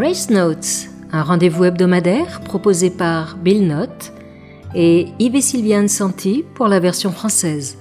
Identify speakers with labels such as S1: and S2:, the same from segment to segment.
S1: Grace Notes, un rendez-vous hebdomadaire proposé par Bill Knott et Yves et Sylviane Santi pour la version française.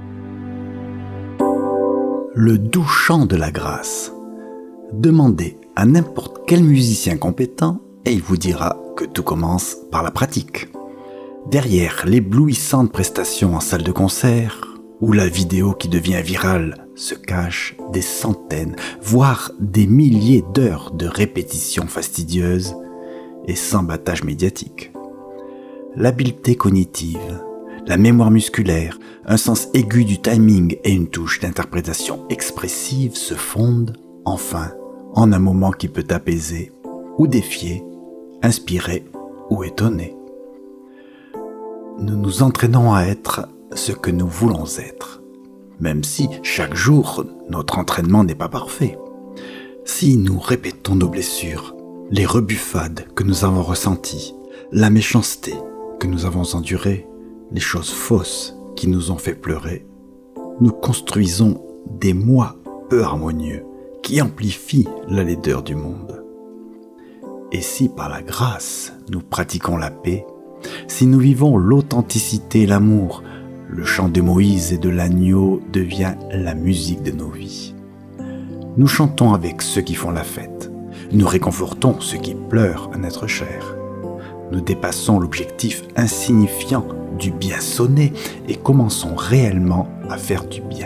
S2: Le doux chant de la grâce. Demandez à n'importe quel musicien compétent et il vous dira que tout commence par la pratique. Derrière l'éblouissante prestation en salle de concert ou la vidéo qui devient virale se cachent des centaines, voire des milliers d'heures de répétitions fastidieuses et sans battage médiatique. L'habileté cognitive, la mémoire musculaire, un sens aigu du timing et une touche d'interprétation expressive se fondent, enfin, en un moment qui peut apaiser ou défier, inspirer ou étonner. Nous nous entraînons à être ce que nous voulons être, même si chaque jour notre entraînement n'est pas parfait. Si nous répétons nos blessures, les rebuffades que nous avons ressenties, la méchanceté que nous avons endurée, les choses fausses qui nous ont fait pleurer, nous construisons des moi peu harmonieux qui amplifient la laideur du monde. Et si par la grâce nous pratiquons la paix, si nous vivons l'authenticité et l'amour, le chant de Moïse et de l'agneau devient la musique de nos vies. Nous chantons avec ceux qui font la fête. Nous réconfortons ceux qui pleurent un être cher. Nous dépassons l'objectif insignifiant du bien sonné et commençons réellement à faire du bien.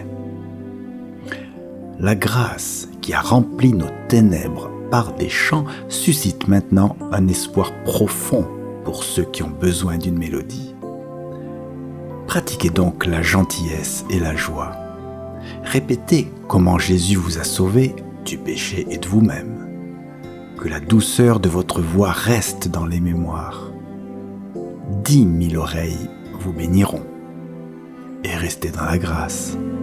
S2: La grâce qui a rempli nos ténèbres par des chants suscite maintenant un espoir profond pour ceux qui ont besoin d'une mélodie. Pratiquez donc la gentillesse et la joie. Répétez comment Jésus vous a sauvé du péché et de vous-même. Que la douceur de votre voix reste dans les mémoires. 10 000 oreilles vous béniront. Et restez dans la grâce.